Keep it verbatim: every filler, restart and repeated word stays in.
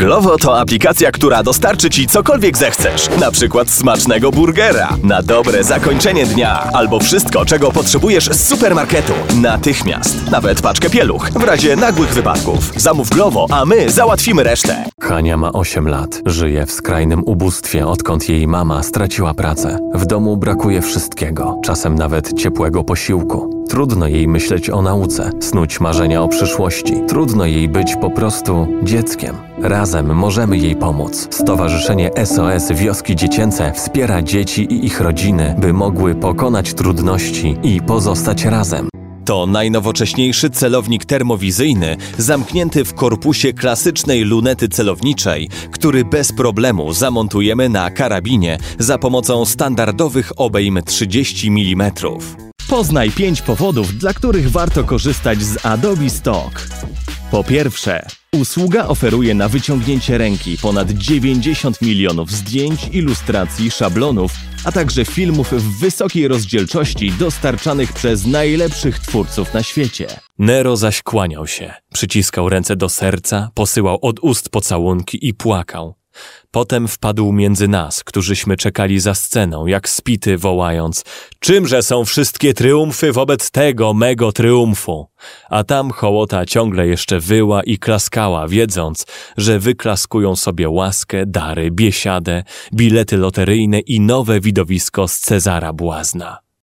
Glovo to aplikacja, która dostarczy Ci cokolwiek zechcesz. Na przykład smacznego burgera, na dobre zakończenie dnia, albo wszystko, czego potrzebujesz z supermarketu. Natychmiast. Nawet paczkę pieluch, w razie nagłych wypadków. Zamów Glovo, a my załatwimy resztę. Hania ma osiem lat. Żyje w skrajnym ubóstwie, odkąd jej mama straciła pracę. W domu brakuje wszystkiego, czasem nawet ciepłego posiłku. Trudno jej myśleć o nauce, snuć marzenia o przyszłości. Trudno jej być po prostu dzieckiem. Razem możemy jej pomóc. Stowarzyszenie S O S Wioski Dziecięce wspiera dzieci i ich rodziny, by mogły pokonać trudności i pozostać razem. To najnowocześniejszy celownik termowizyjny, zamknięty w korpusie klasycznej lunety celowniczej, który bez problemu zamontujemy na karabinie za pomocą standardowych obejm trzydzieści milimetrów. Poznaj pięć powodów, dla których warto korzystać z Adobe Stock. Po pierwsze, usługa oferuje na wyciągnięcie ręki ponad dziewięćdziesiąt milionów zdjęć, ilustracji, szablonów, a także filmów w wysokiej rozdzielczości dostarczanych przez najlepszych twórców na świecie. Nero zaś kłaniał się, przyciskał ręce do serca, posyłał od ust pocałunki i płakał. Potem wpadł między nas, którzyśmy czekali za sceną, jak spity, wołając: czymże są wszystkie triumfy wobec tego mego triumfu? A tam hołota ciągle jeszcze wyła i klaskała, wiedząc, że wyklaskują sobie łaskę, dary, biesiadę, bilety loteryjne i nowe widowisko z Cezara Błazna.